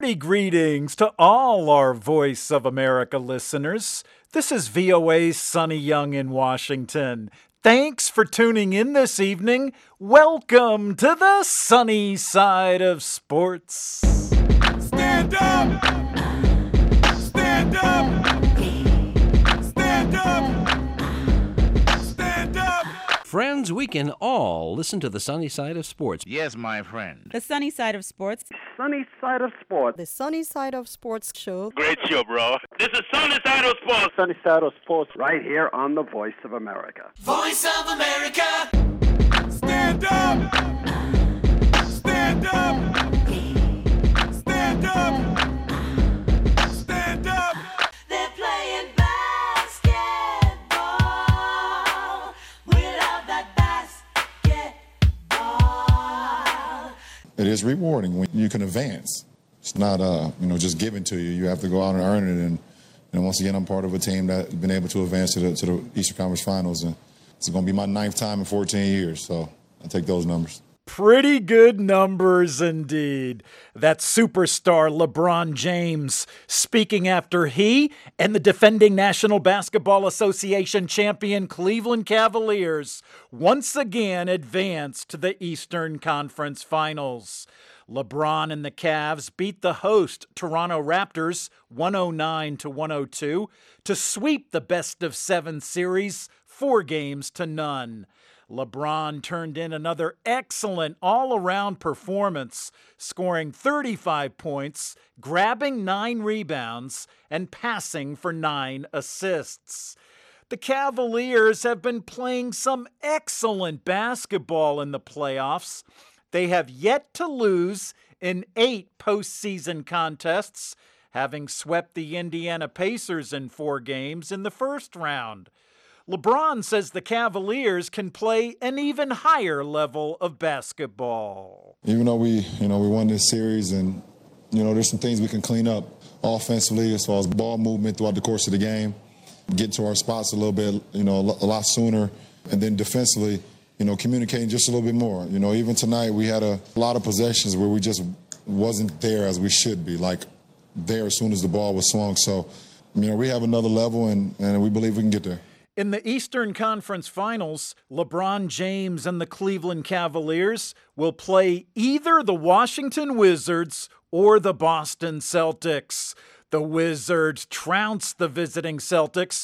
Greetings to all our Voice of America listeners. This is VOA's Sonny Young in Washington. Thanks for tuning in this evening. Welcome to the sunny side of sports. Stand up! Stand up! Stand up! Stand up! Friends, we can all listen to the sunny side of sports. Yes, my friend. The Sunny Side of Sports. Sunny Side of Sports. The Sunny Side of Sports show. Great show, bro. This is Sunny Side of Sports. Sunny Side of Sports right here on the Voice of America. Voice of America! Stand up! Stand up! Stand up! Stand up! They're playing basketball. We love that basketball. It is rewarding when you can advance. It's not, just given to you. You have to go out and earn it. And once again, I'm part of a team that's been able to advance to the Eastern Conference Finals. And it's going to be my 9th time in 14 years. So I take those numbers. Pretty good numbers indeed. That superstar LeBron James speaking after he and the defending National Basketball Association champion Cleveland Cavaliers once again advanced to the Eastern Conference Finals. LeBron and the Cavs beat the host Toronto Raptors 109-102 to sweep the best-of-7 series 4-0. LeBron turned in another excellent all-around performance, scoring 35 points, grabbing 9 rebounds, and passing for 9 assists. The Cavaliers have been playing some excellent basketball in the playoffs. They have yet to lose in 8 postseason contests, having swept the Indiana Pacers in 4 games in the first round. LeBron says the Cavaliers can play an even higher level of basketball. Even though we won this series and, there's some things we can clean up offensively as far as ball movement throughout the course of the game, get to our spots a little bit, a lot sooner, and then defensively, communicating just a little bit more. Even tonight we had a lot of possessions where we just wasn't there as we should be, like there as soon as the ball was swung. So, we have another level and we believe we can get there. In the Eastern Conference Finals, LeBron James and the Cleveland Cavaliers will play either the Washington Wizards or the Boston Celtics. The Wizards trounced the visiting Celtics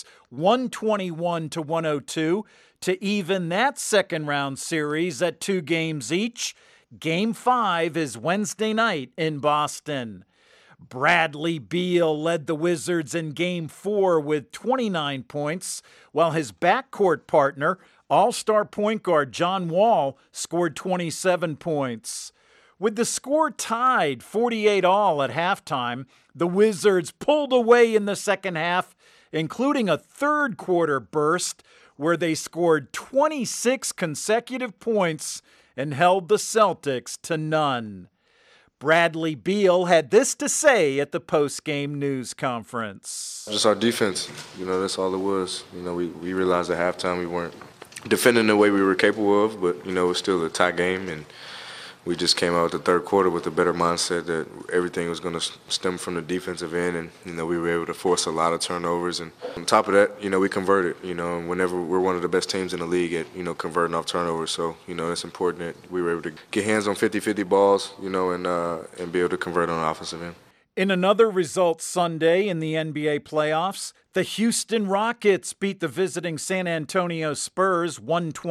121-102 to even that second-round series at 2 games each. Game 5 is Wednesday night in Boston. Bradley Beal led the Wizards in Game 4 with 29 points, while his backcourt partner, all-star point guard John Wall, scored 27 points. With the score tied 48-all at halftime, the Wizards pulled away in the second half, including a third-quarter burst where they scored 26 consecutive points and held the Celtics to none. Bradley Beal had this to say at the post-game news conference. Just our defense, that's all it was. We realized at halftime we weren't defending the way we were capable of, but, it was still a tie game, and we just came out the third quarter with a better mindset that everything was going to stem from the defensive end, and, we were able to force a lot of turnovers. And on top of that, we converted, and whenever we're one of the best teams in the league at, converting off turnovers. So, it's important that we were able to get hands on 50-50 balls, and be able to convert on the offensive end. In another result Sunday in the NBA playoffs, the Houston Rockets beat the visiting San Antonio Spurs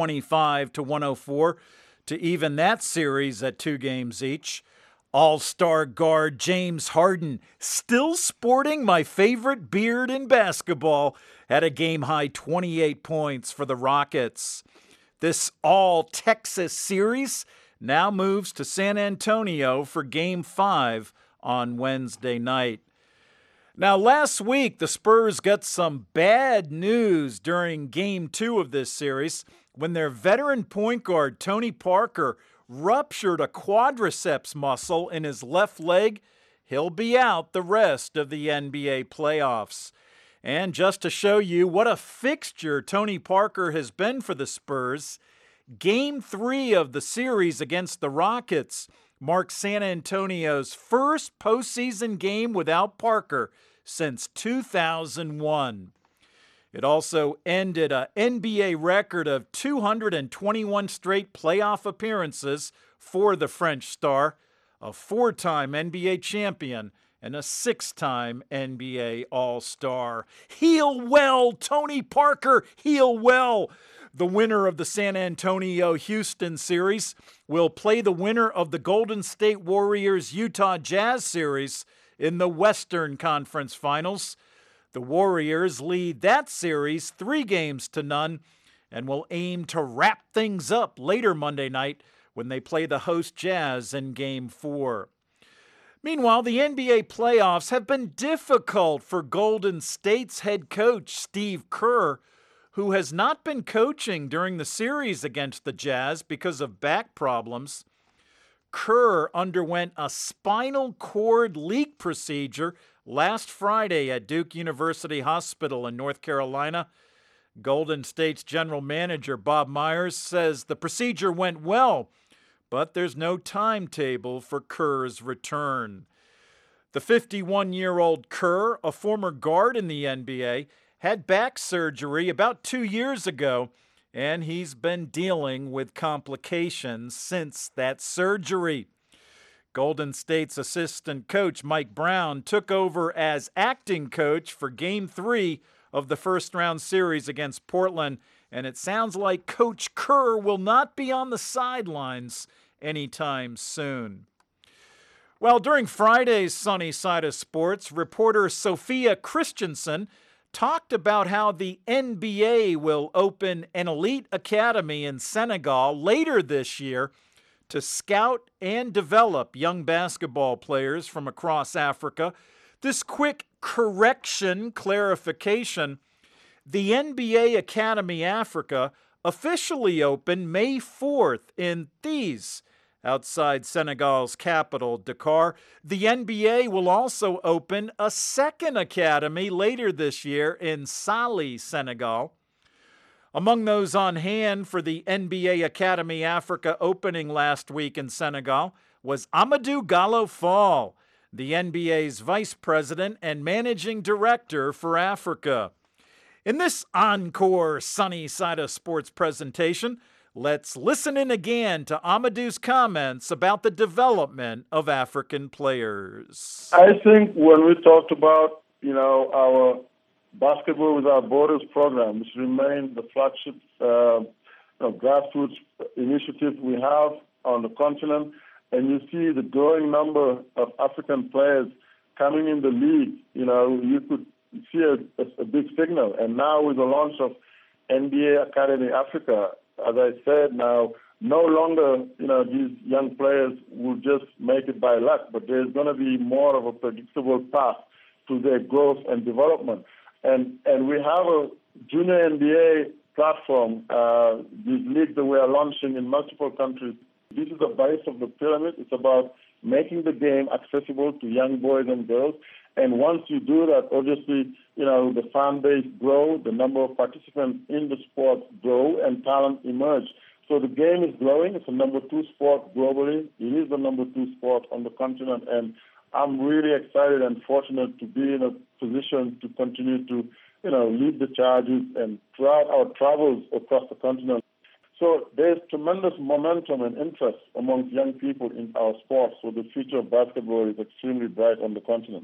125-104 to even that series at 2 games each. All-star guard James Harden, still sporting my favorite beard in basketball, had a game-high 28 points for the Rockets. This all-Texas series now moves to San Antonio for Game 5 on Wednesday night. Now, last week, the Spurs got some bad news during Game 2 of this series when their veteran point guard, Tony Parker, ruptured a quadriceps muscle in his left leg. He'll be out the rest of the NBA playoffs. And just to show you what a fixture Tony Parker has been for the Spurs, Game 3 of the series against the Rockets marked San Antonio's first postseason game without Parker since 2001. It also ended an NBA record of 221 straight playoff appearances for the French star, a 4-time NBA champion and a 6-time NBA All-Star. Heal well, Tony Parker, heal well. The winner of the San Antonio-Houston series will play the winner of the Golden State Warriors-Utah Jazz series in the Western Conference Finals. The Warriors lead that series 3-0 and will aim to wrap things up later Monday night when they play the host Jazz in Game 4. Meanwhile, the NBA playoffs have been difficult for Golden State's head coach Steve Kerr, who has not been coaching during the series against the Jazz because of back problems. Kerr underwent a spinal cord leak procedure last Friday at Duke University Hospital in North Carolina. Golden State's general manager Bob Myers says the procedure went well, but there's no timetable for Kerr's return. The 51-year-old Kerr, a former guard in the NBA, had back surgery about 2 years ago, and he's been dealing with complications since that surgery. Golden State's assistant coach Mike Brown took over as acting coach for Game 3 of the first-round series against Portland, and it sounds like Coach Kerr will not be on the sidelines anytime soon. Well, during Friday's Sunny Side of Sports, reporter Sophia Christensen talked about how the NBA will open an elite academy in Senegal later this year to scout and develop young basketball players from across Africa. This quick clarification, the NBA Academy Africa officially opened May 4th in Thiès, outside Senegal's capital, Dakar. The NBA will also open a second academy later this year in Saly, Senegal. Among those on hand for the NBA Academy Africa opening last week in Senegal was Amadou Gallo Fall, the NBA's vice president and managing director for Africa. In this encore Sunny Side of Sports presentation, let's listen in again to Amadou's comments about the development of African players. I think when we talked about, our Basketball Without Borders program, which remains the flagship grassroots initiative we have on the continent, and you see the growing number of African players coming in the league, you could see a big signal. And now with the launch of NBA Academy Africa, as I said, now no longer, these young players will just make it by luck, but there's going to be more of a predictable path to their growth and development. And we have a junior NBA platform, these leagues that we are launching in multiple countries. This is the base of the pyramid. It's about making the game accessible to young boys and girls. And once you do that, obviously, the fan base grows, the number of participants in the sport grow, and talent emerge. So the game is growing. It's the number 2 sport globally. It is the number 2 sport on the continent. And I'm really excited and fortunate to be in a position to continue to, lead the charges and throughout our travels across the continent. So there's tremendous momentum and interest amongst young people in our sport. So the future of basketball is extremely bright on the continent.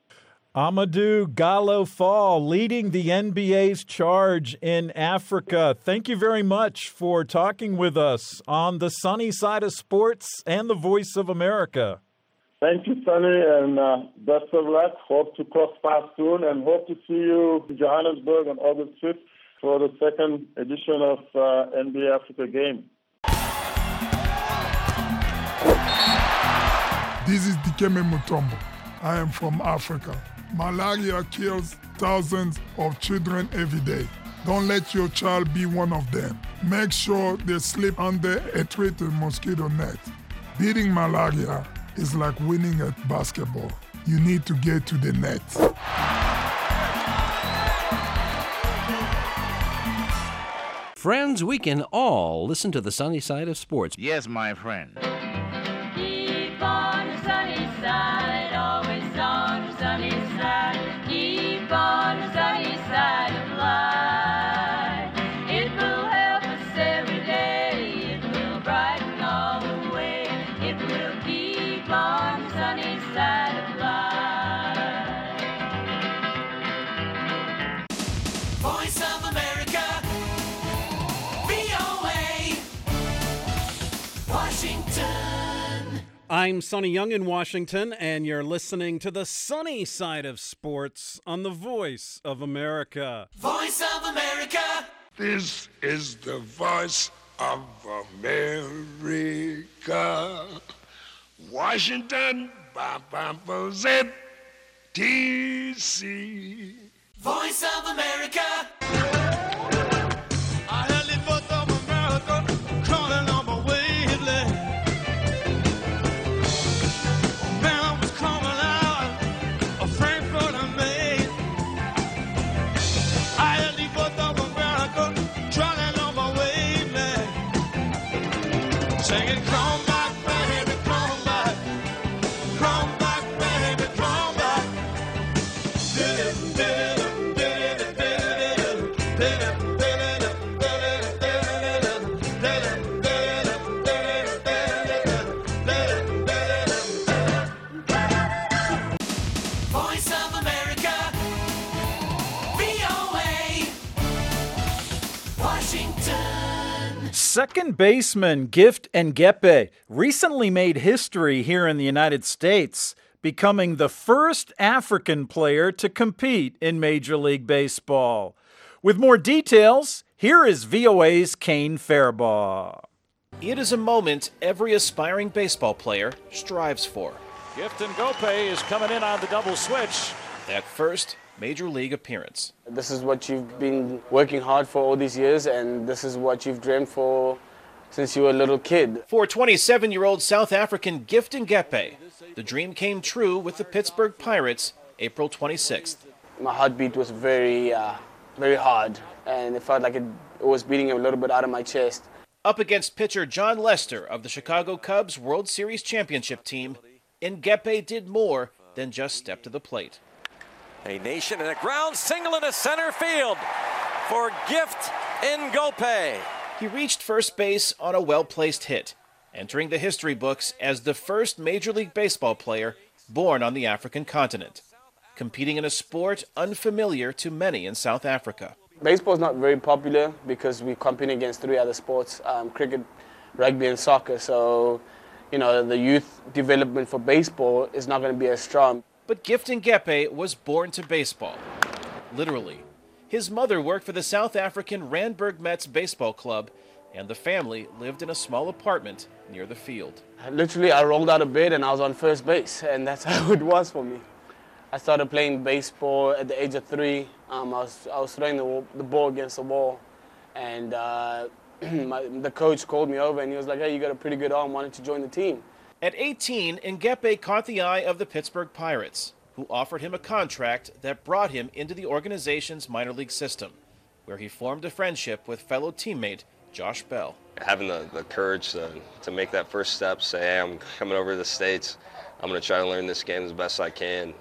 Amadou Gallo Fall leading the NBA's charge in Africa. Thank you very much for talking with us on the Sunny Side of Sports and the Voice of America. Thank you, Sonny, and best of luck. Hope to cross paths soon and hope to see you in Johannesburg on August 5th for the second edition of NBA Africa game. This is Dikeme Mutombo. I am from Africa. Malaria kills thousands of children every day. Don't let your child be one of them. Make sure they sleep under a treated mosquito net. Beating malaria is like winning at basketball. You need to get to the net. Friends, we can all listen to the Sunny Side of Sports. Yes, my friend. Even I'm Sonny Young in Washington, and you're listening to the sunny side of sports on the Voice of America. Voice of America. This is the Voice of America. Washington, D.C. Voice of America. I had the Voice of America crawling on my wavelength. Man, I was coming out of Frankfurt and Maine. I had the Voice of America crawling on my wavelength. Singing, come back, baby, come back. Come back, baby, come back. Voice of America. VOA. Washington. Second baseman Gift Ngepe recently made history here in the United States, becoming the first African player to compete in Major League Baseball. With more details, here is VOA's Kane Fairbaugh. It is a moment every aspiring baseball player strives for. Gift Ngepe is coming in on the double switch. That first Major League appearance. This is what you've been working hard for all these years, and this is what you've dreamed for since you were a little kid. For 27-year-old South African Gift Ngepe, the dream came true with the Pittsburgh Pirates, April 26th. My heartbeat was very hard, and it felt like it was beating a little bit out of my chest. Up against pitcher John Lester of the Chicago Cubs World Series championship team, Ngepe did more than just step to the plate. A nation and a ground single into center field for Gift Ngepe. He reached first base on a well-placed hit, entering the history books as the first Major League Baseball player born on the African continent, competing in a sport unfamiliar to many in South Africa. Baseball is not very popular because we compete against three other sports, cricket, rugby, and soccer. So, the youth development for baseball is not going to be as strong. But Gift Ngepe was born to baseball, literally. His mother worked for the South African Randburg Mets Baseball Club, and the family lived in a small apartment near the field. Literally, I rolled out of bed and I was on first base, and that's how it was for me. I started playing baseball at the age of 3. I was throwing the ball against the wall, and the coach called me over and he was like, "Hey, you got a pretty good arm. Why don't you join the team?" At 18, Ngepe caught the eye of the Pittsburgh Pirates, who offered him a contract that brought him into the organization's minor league system, where he formed a friendship with fellow teammate Josh Bell. Having the courage to make that first step, say, hey, I'm coming over to the States, I'm going to try to learn this game as best I can,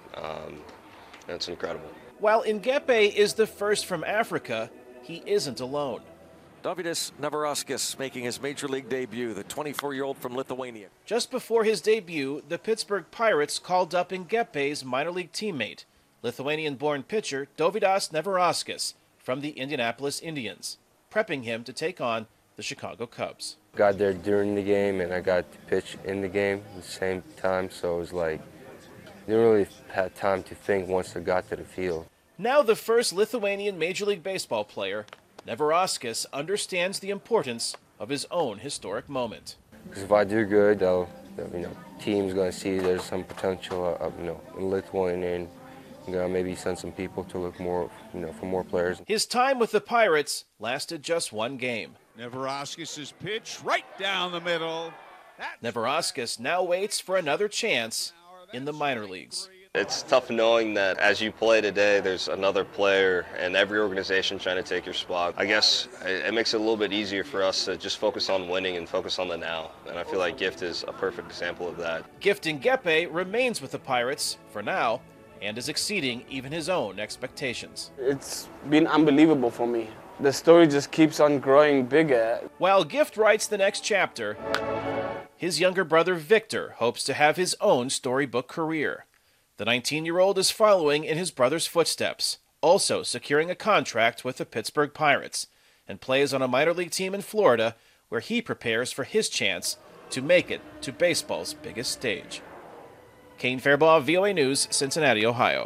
it's incredible. While Ngepe is the first from Africa, he isn't alone. Dovydas Neverauskas making his Major League debut, the 24-year-old from Lithuania. Just before his debut, the Pittsburgh Pirates called up Ngepe's minor league teammate, Lithuanian-born pitcher Dovydas Neverauskas from the Indianapolis Indians, prepping him to take on the Chicago Cubs. Got there during the game, and I got to pitch in the game at the same time, so it was like, didn't really have time to think once I got to the field. Now the first Lithuanian Major League Baseball player, Neverauskas understands the importance of his own historic moment. Because if I do good, team's going to see there's some potential of, in Lithuania, and maybe send some people to look more, for more players. His time with the Pirates lasted just one game. Neverauskas' pitch right down the middle. Neverauskas now waits for another chance in the minor leagues. It's tough knowing that as you play today, there's another player and every organization trying to take your spot. I guess it makes it a little bit easier for us to just focus on winning and focus on the now. And I feel like Gift is a perfect example of that. Gift Ngepe remains with the Pirates for now and is exceeding even his own expectations. It's been unbelievable for me. The story just keeps on growing bigger. While Gift writes the next chapter, his younger brother Victor hopes to have his own storybook career. The 19-year-old is following in his brother's footsteps, also securing a contract with the Pittsburgh Pirates, and plays on a minor league team in Florida where he prepares for his chance to make it to baseball's biggest stage. Kane Fairbaugh, VOA News, Cincinnati, Ohio.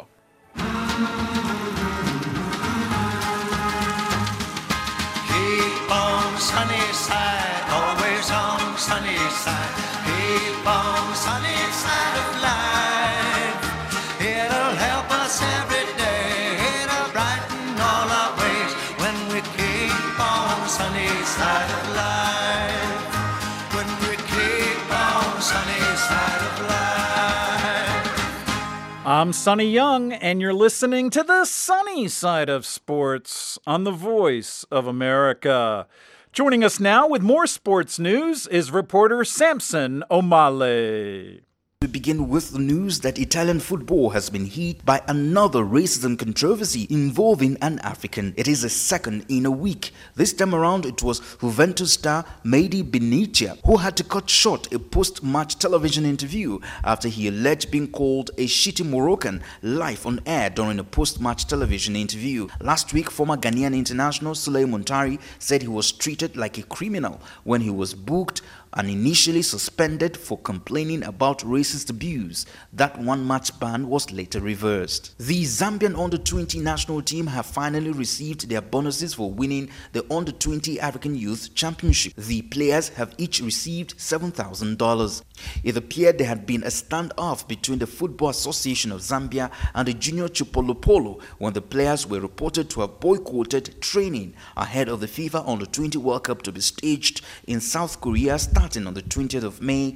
Keep on sunny side, always on sunny side. Keep on sunny side of life. It'll help us every day. It'll brighten all our ways when we keep on sunny side of life. When we keep on sunny side of life. I'm Sonny Young, and you're listening to the sunny side of sports on the Voice of America. Joining us now with more sports news is reporter Samson Omale. We begin with the news that Italian football has been hit by another racism controversy involving an African. It is the second in a week. This time around, it was Juventus star Mehdi Benatia who had to cut short a post-match television interview after he alleged being called a shitty Moroccan live on air during a post-match television interview. Last week, former Ghanaian international Sule Muntari said he was treated like a criminal when he was booked and initially suspended for complaining about racist abuse. That one-match ban was later reversed. The Zambian Under-20 national team have finally received their bonuses for winning the Under-20 African Youth Championship. The players have each received $7,000. It appeared there had been a standoff between the Football Association of Zambia and the Junior Chipolopolo when the players were reported to have boycotted training ahead of the FIFA Under-20 World Cup to be staged in South Korea starting on the 20th of May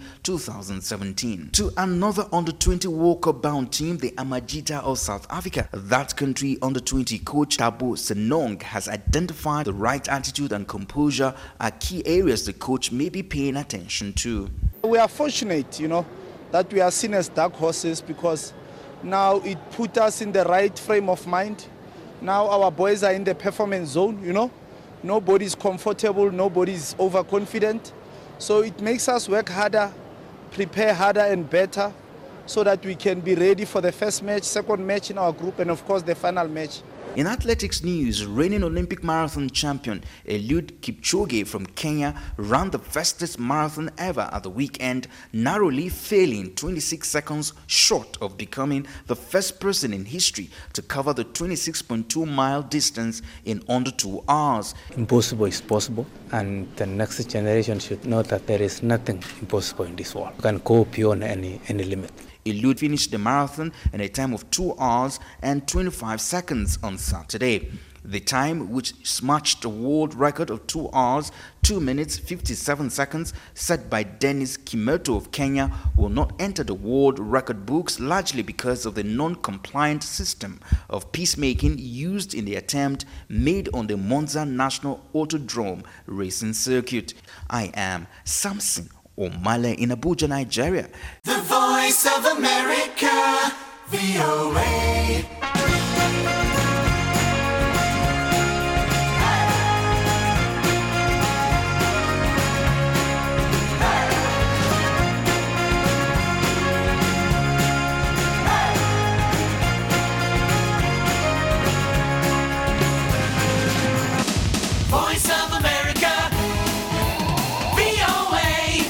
2017. To another Under-20 World Cup bound team, the Amajita of South Africa. That country Under-20 coach Thabo Senong has identified the right attitude and composure are key areas the coach may be paying attention to. We are fortunate, that we are seen as dark horses because now it put us in the right frame of mind. Now our boys are in the performance zone, Nobody's comfortable, nobody's overconfident. So it makes us work harder, prepare harder and better so that we can be ready for the first match, second match in our group, and of course the final match. In athletics news, reigning Olympic marathon champion Eliud Kipchoge from Kenya ran the fastest marathon ever at the weekend, narrowly failing 26 seconds short of becoming the first person in history to cover the 26.2-mile distance in under 2 hours. Impossible is possible, and the next generation should know that there is nothing impossible in this world. You can go beyond any limit. Eliud finished the marathon in a time of 2 hours and 25 seconds on Saturday. The time, which smashed the world record of 2 hours, 2 minutes, 57 seconds, set by Dennis Kimeto of Kenya, will not enter the world record books largely because of the non-compliant system of peacemaking used in the attempt made on the Monza National Autodrome racing circuit. I am Samson Omale in Abuja, Nigeria. The Voice of America, VOA. Voice of America, VOA,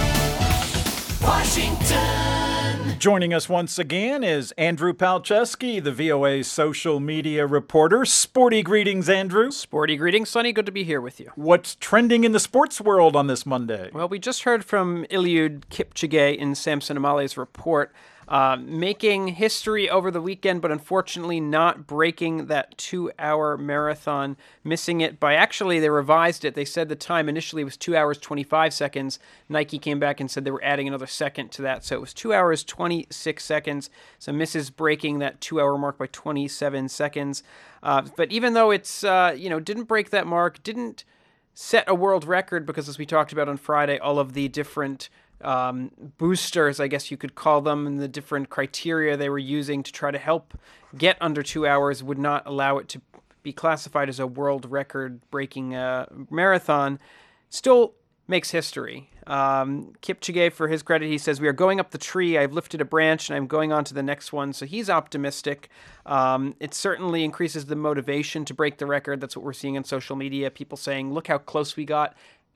Washington. Joining us once again is Andrew Palczewski, the VOA social media reporter. Sporty greetings, Andrew. Sporty greetings, Sonny. Good to be here with you. What's trending in the sports world on this Monday? Well, we just heard from Eliud Kipchoge in Samson Omale's report. Making history over the weekend, but unfortunately not breaking that 2-hour marathon, missing it by, actually, they revised it. They said the time initially was 2 hours, 25 seconds. Nike came back and said they were adding another second to that. So it was 2 hours, 26 seconds. So misses breaking that 2-hour mark by 27 seconds. But even though it's, didn't break that mark, didn't set a world record because, as we talked about on Friday, all of the different boosters, I guess you could call them, and the different criteria they were using to try to help get under 2 hours would not allow it to be classified as a world record breaking marathon, still makes history. Kipchoge, for his credit, he says, "We are going up the tree. I've lifted a branch and I'm going on to the next one." So he's optimistic. It certainly increases the motivation to break the record. That's what we're seeing on social media. People saying, look how close we got.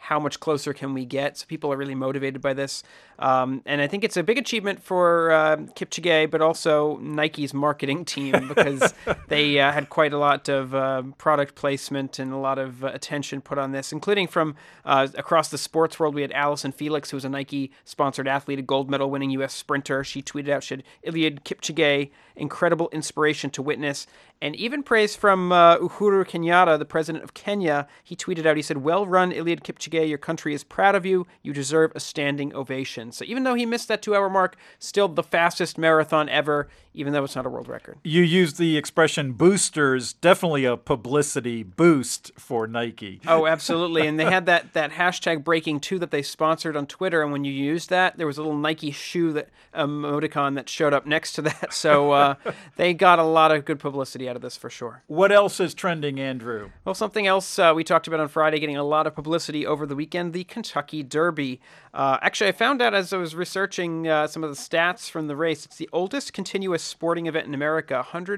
how much closer can we get? So people are really motivated by this. And I think it's a big achievement for Kipchoge, but also Nike's marketing team, because they had quite a lot of product placement and a lot of attention put on this, including from across the sports world. We had Allison Felix, who was a Nike-sponsored athlete, a gold medal-winning U.S. sprinter. She tweeted out, she had Eliud Kipchoge, incredible inspiration to witness. And even praise from Uhuru Kenyatta, the president of Kenya. He tweeted out, he said, "Well run, Eliud Kipchoge. Your country is proud of you. You deserve a standing ovation." So even though he missed that 2-hour mark, still the fastest marathon ever, even though it's not a world record. You used the expression boosters, definitely a publicity boost for Nike. Oh, absolutely. And they had that hashtag Breaking2 that they sponsored on Twitter. And when you used that, there was a little Nike shoe emoticon that showed up next to that. So they got a lot of good publicity out of this for sure. What else is trending, Andrew? Well, something else we talked about on Friday, getting a lot of publicity over the weekend, the Kentucky Derby. Actually, I found out as I was researching some of the stats from the race, it's the oldest continuous sporting event in America,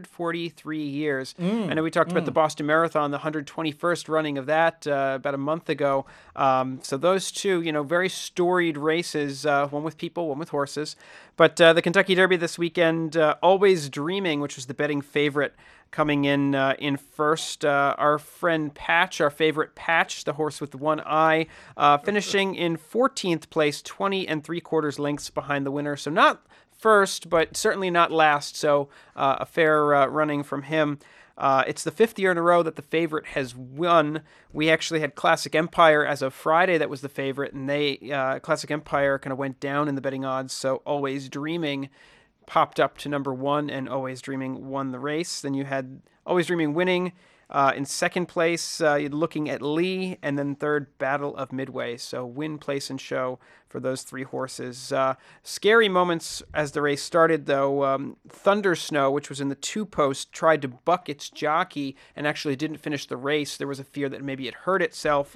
143 years. I know we talked about the Boston Marathon, the 121st running of that about a month ago. So those two, very storied races, one with people, one with horses. But the Kentucky Derby this weekend, Always Dreaming, which was the betting favorite, coming in first. Our friend Patch, our favorite Patch, the horse with the one eye, finishing in 14th place, 20 3/4 lengths behind the winner. So not first, but certainly not last. So a fair running from him. It's the 5th year in a row that the favorite has won. We actually had Classic Empire as of Friday that was the favorite, and Classic Empire kind of went down in the betting odds. So Always Dreaming popped up to number 1, and Always Dreaming won the race. Then you had Always Dreaming winning. In second place, you're looking at Lee, and then third, Battle of Midway. So win, place, and show for those 3 horses. Scary moments as the race started, though. Thunder Snow, which was in the 2-post, tried to buck its jockey and actually didn't finish the race. There was a fear that maybe it hurt itself.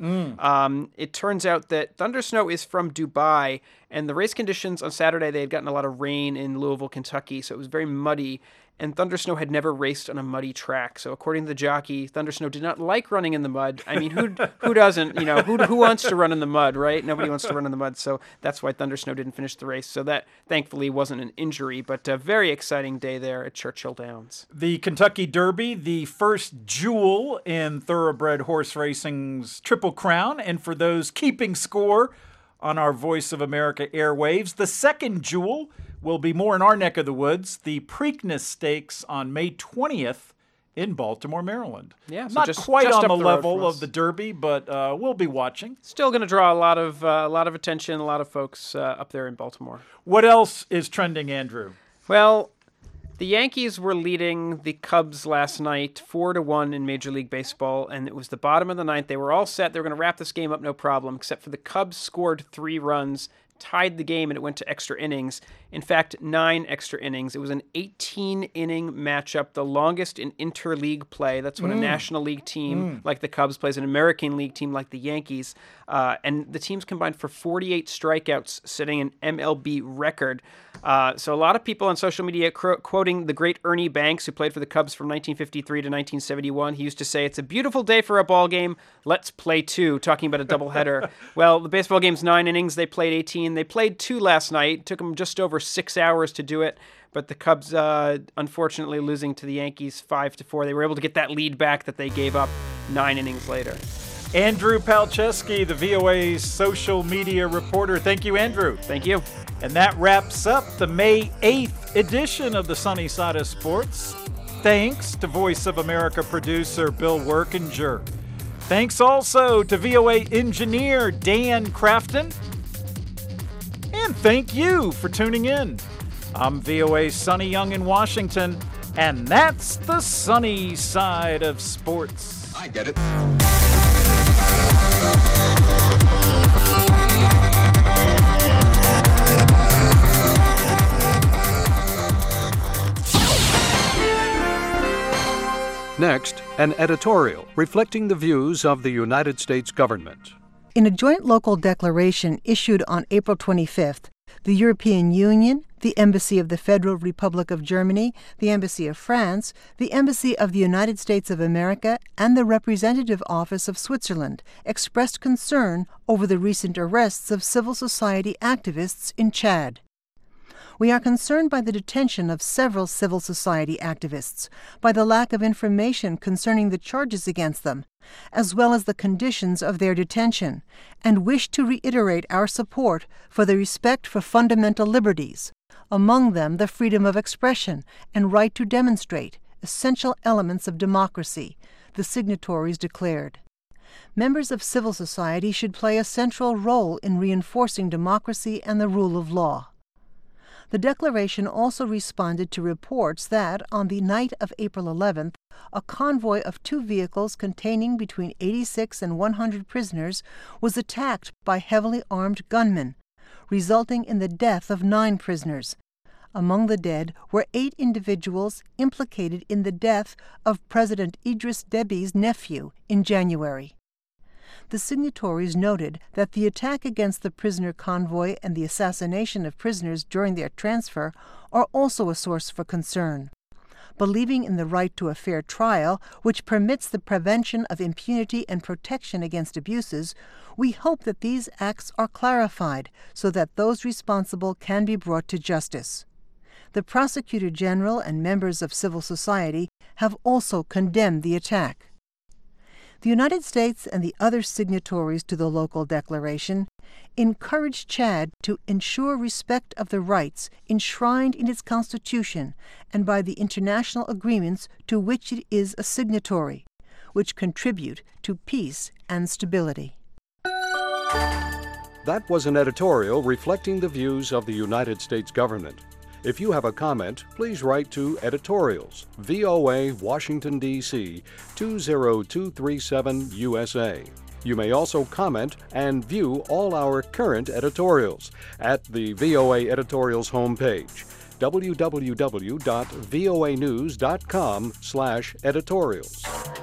It turns out that Thunder Snow is from Dubai, and the race conditions on Saturday, they had gotten a lot of rain in Louisville, Kentucky, so it was very muddy. And Thunder Snow had never raced on a muddy track. So according to the jockey, Thunder Snow did not like running in the mud. I mean, who doesn't? Who wants to run in the mud, right? Nobody wants to run in the mud. So that's why Thunder Snow didn't finish the race. So that thankfully wasn't an injury, but a very exciting day there at Churchill Downs. The Kentucky Derby, the first jewel in thoroughbred horse racing's Triple Crown. And for those keeping score on our Voice of America airwaves, the second jewel will be more in our neck of the woods, the Preakness Stakes on May 20th in Baltimore, Maryland. Yeah, so not just quite on up the road level from us. of the Derby, but we'll be watching. Still going to draw a lot of attention, a lot of folks up there in Baltimore. What else is trending, Andrew? Well, the Yankees were leading the Cubs last night 4-1 in Major League Baseball, and it was the bottom of the ninth. They were all set. They were going to wrap this game up, no problem, except for the Cubs scored 3 runs, tied the game, and it went to extra innings. In fact, 9 extra innings. It was an 18-inning matchup, the longest in interleague play. That's when a National League team like the Cubs plays an American League team like the Yankees. And the teams combined for 48 strikeouts, setting an MLB record. So a lot of people on social media quoting the great Ernie Banks, who played for the Cubs from 1953 to 1971. He used to say, "It's a beautiful day for a ball game. Let's play 2," talking about a doubleheader. Well, the baseball game's 9 innings. They played 18. They played 2 last night. It took them just over 6 hours to do it. But the Cubs, unfortunately, losing to the Yankees 5-4. They were able to get that lead back that they gave up 9 innings later. Andrew Palczewski, the VOA's social media reporter. Thank you, Andrew. Thank you. And that wraps up the May 8th edition of the Sunny Side of Sports. Thanks to Voice of America producer Bill Workinger. Thanks also to VOA engineer Dan Crafton. And thank you for tuning in. I'm VOA's Sonny Young in Washington, and that's the Sunny Side of Sports. I get it. Next, an editorial reflecting the views of the United States government. In a joint local declaration issued on April 25th, the European Union, the Embassy of the Federal Republic of Germany, the Embassy of France, the Embassy of the United States of America, and the Representative Office of Switzerland expressed concern over the recent arrests of civil society activists in Chad. We are concerned by the detention of several civil society activists, by the lack of information concerning the charges against them, as well as the conditions of their detention, and wish to reiterate our support for the respect for fundamental liberties, among them the freedom of expression and right to demonstrate, essential elements of democracy, the signatories declared. Members of civil society should play a central role in reinforcing democracy and the rule of law. The declaration also responded to reports that, on the night of April 11th, a convoy of 2 vehicles containing between 86 and 100 prisoners was attacked by heavily armed gunmen, resulting in the death of 9 prisoners. Among the dead were 8 individuals implicated in the death of President Idris Déby's nephew in January. The signatories noted that the attack against the prisoner convoy and the assassination of prisoners during their transfer are also a source for concern. Believing in the right to a fair trial, which permits the prevention of impunity and protection against abuses, we hope that these acts are clarified so that those responsible can be brought to justice. The Prosecutor General and members of civil society have also condemned the attack. The United States and the other signatories to the local declaration encouraged Chad to ensure respect of the rights enshrined in its constitution and by the international agreements to which it is a signatory, which contribute to peace and stability. That was an editorial reflecting the views of the United States government. If you have a comment, please write to Editorials, VOA, Washington, D.C., 20237 USA. You may also comment and view all our current editorials at the VOA Editorials homepage, www.voanews.com/editorials.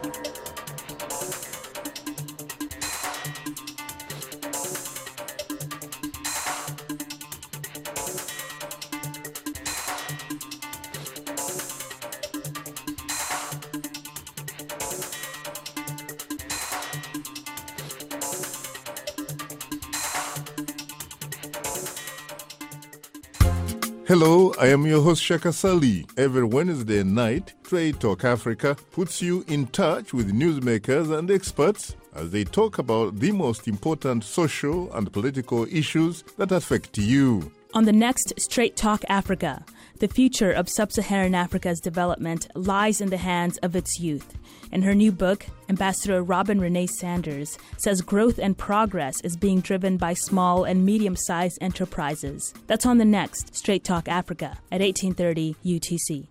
Hello, I am your host Shaka Sali. Every Wednesday night, Trade Talk Africa puts you in touch with newsmakers and experts as they talk about the most important social and political issues that affect you. On the next Straight Talk Africa, the future of sub-Saharan Africa's development lies in the hands of its youth. In her new book, Ambassador Robin Renee Sanders says growth and progress is being driven by small and medium-sized enterprises. That's on the next Straight Talk Africa at 1830 UTC.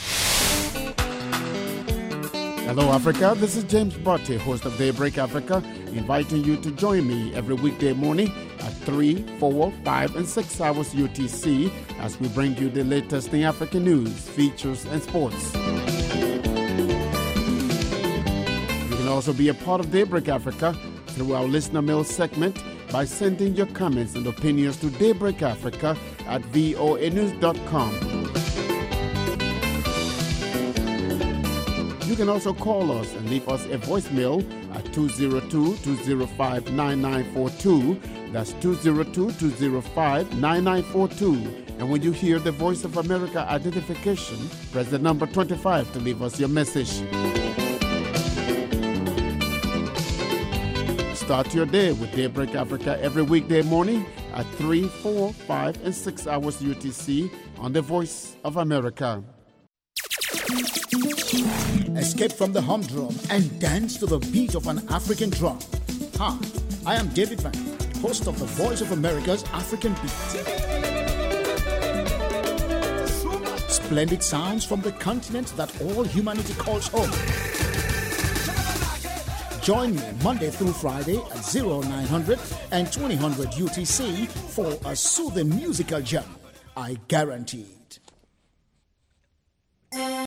Hello, Africa. This is James Botte, host of Daybreak Africa, inviting you to join me every weekday morning at 3, 4, 5, and 6 hours UTC as we bring you the latest in African news, features, and sports. You can also be a part of Daybreak Africa through our listener mail segment by sending your comments and opinions to daybreakafrica at voanews.com. You can also call us and leave us a voicemail at 202-205-9942. That's 202-205-9942. And when you hear the Voice of America identification, press the number 25 to leave us your message. Start your day with Daybreak Africa every weekday morning at 3, 4, 5, and 6 hours UTC on the Voice of America. Escape from the humdrum and dance to the beat of an African drum. Hi, I am David Van, host of the Voice of America's African Beat. Splendid sounds from the continent that all humanity calls home. Join me Monday through Friday at 0900 and 2000 UTC for a soothing musical jam. I guarantee.